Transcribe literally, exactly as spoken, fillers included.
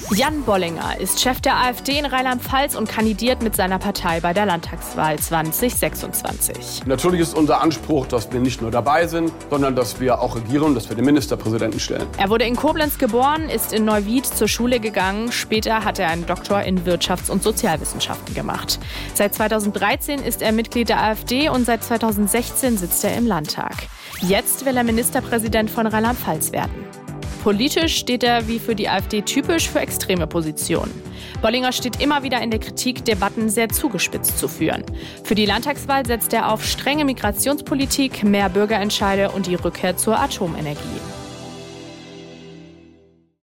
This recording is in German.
Jan Bollinger ist Chef der AfD in Rheinland-Pfalz und kandidiert mit seiner Partei bei der Landtagswahl zwanzig sechsundzwanzig. Natürlich ist unser Anspruch, dass wir nicht nur dabei sind, sondern dass wir auch regieren, dass wir den Ministerpräsidenten stellen. Er wurde in Koblenz geboren, ist in Neuwied zur Schule gegangen. Später hat er einen Doktor in Wirtschafts- und Sozialwissenschaften gemacht. Seit zweitausenddreizehn ist er Mitglied der AfD und seit zweitausendsechzehn sitzt er im Landtag. Jetzt will er Ministerpräsident von Rheinland-Pfalz werden. Politisch steht er, wie für die AfD typisch, für extreme Positionen. Bollinger steht immer wieder in der Kritik, Debatten sehr zugespitzt zu führen. Für die Landtagswahl setzt er auf strenge Migrationspolitik, mehr Bürgerentscheide und die Rückkehr zur Atomenergie.